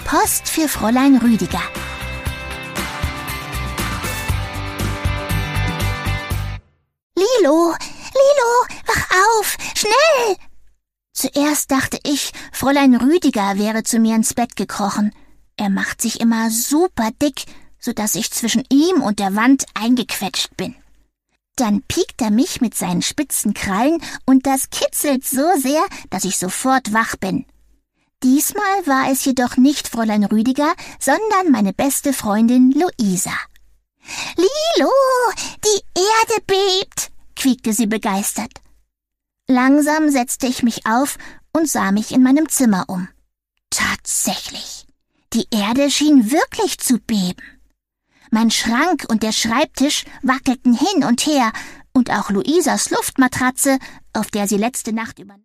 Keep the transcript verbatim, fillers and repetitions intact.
Post für Fräulein Rüdiger. Lilo, Lilo, wach auf, schnell! Zuerst dachte ich, Fräulein Rüdiger wäre zu mir ins Bett gekrochen. Er macht sich immer super dick, so dass ich zwischen ihm und der Wand eingequetscht bin. Dann piekt er mich mit seinen spitzen Krallen und das kitzelt so sehr, dass ich sofort wach bin. Diesmal war es jedoch nicht Fräulein Rüdiger, sondern meine beste Freundin Luisa. »Lilo, die Erde bebt«, quiekte sie begeistert. Langsam setzte ich mich auf und sah mich in meinem Zimmer um. Tatsächlich, die Erde schien wirklich zu beben. Mein Schrank und der Schreibtisch wackelten hin und her und auch Luisas Luftmatratze, auf der sie letzte Nacht über